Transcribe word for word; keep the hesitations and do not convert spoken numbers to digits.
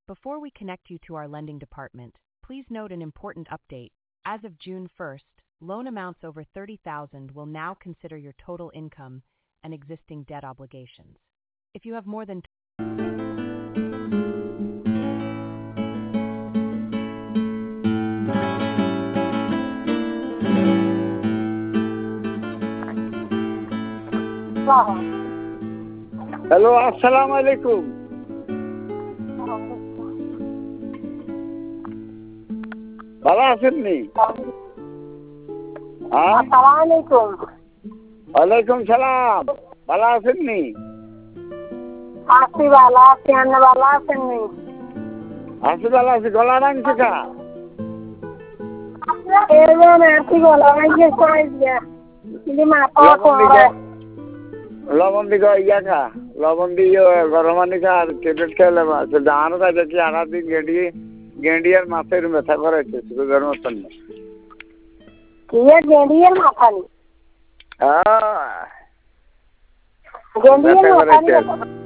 Before we connect you to our lending department, please note an important update. As of June first, loan amounts over thirty thousand dollars will now consider your total income and existing debt obligations. If you have more than hello, আসসালামু আলাইকুম। ভালো আছেন নি? আসসালামু আলাইকুম। ওয়ালাইকুম সালাম। ভালো আছেন নি? আছি ভালো আছি, আপনি ভালো আছেন নি? আছি ভালো আছি। গলা ভাঙছে কা? এবার আছি গলা ভাঙছে কয়েকদিন। কিন্তু মাথা ঘোরে। লবণ দিকে ইয়া খা, লবণ দিয়ে গরম পানি খা আর ট্যাবলেট খেলে মাছে দাঁড়ো কাজে কি আড়া দিন গেঁডি গেঁডি আর মাছের ব্যথা করাইছে সুগার মতন না। কি গেঁডি আর মাথা নি? হ্যাঁ গেঁডি আর মাথা নি।